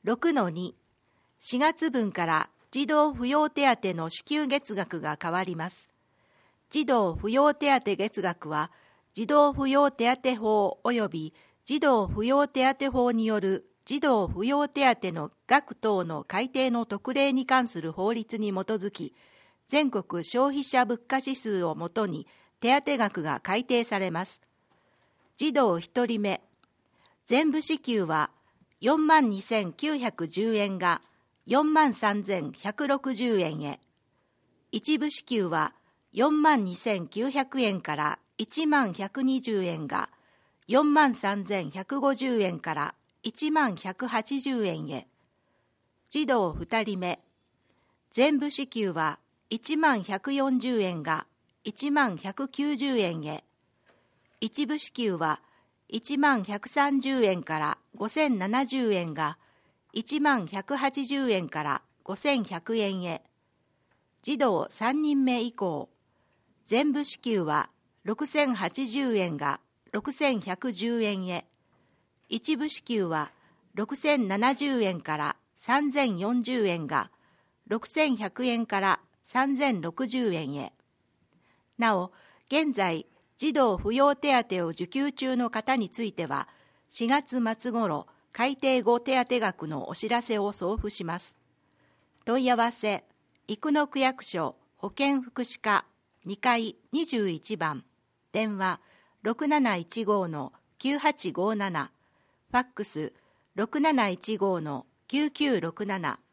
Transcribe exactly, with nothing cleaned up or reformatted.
ろくのに、しがつ分から児童扶養手当の支給月額が変わります。児童扶養手当月額は、児童扶養手当法及び児童扶養手当法による児童扶養手当の額等の改定の特例に関する法律に基づき、全国消費者物価指数をもとに手当額が改定されます。児童ひとりめ、全部支給はよんまんにせんきゅうひゃくじゅうえんがよんまんさんぜんひゃくろくじゅうえんへ、一部支給はよんまんにせんきゅうひゃくえんからいちまんひゃくにじゅうえんがよんまんさんぜんひゃくごじゅうえんからいちまんひゃくはちじゅうえんへ。児童ふたりめ、全部支給はいちまんひゃくよんじゅうえんがいちまんひゃくきゅうじゅうえんへ。一部支給はいちまんひゃくさんじゅうえんからごせんななじゅうえんがいちまんひゃくはちじゅうえんからごせんひゃくえんへ。児童さんにんめ以降、全部支給はろくせんはちじゅうえんがろくせんひゃくじゅうえんへ。一部支給はろくせんななじゅうえんからさんぜんよんじゅうえんがろくせんひゃくえんからさんぜんろくじゅうえんへ。なお、現在、児童扶養手当を受給中の方については、しがつ末頃、改定後手当額のお知らせを送付します。問い合わせ、生野区役所保健福祉課にかいにじゅういちばん、電話 ろくなないちご のきゅうはちごなな、ファックス ろくなないちご のきゅうきゅうろくなな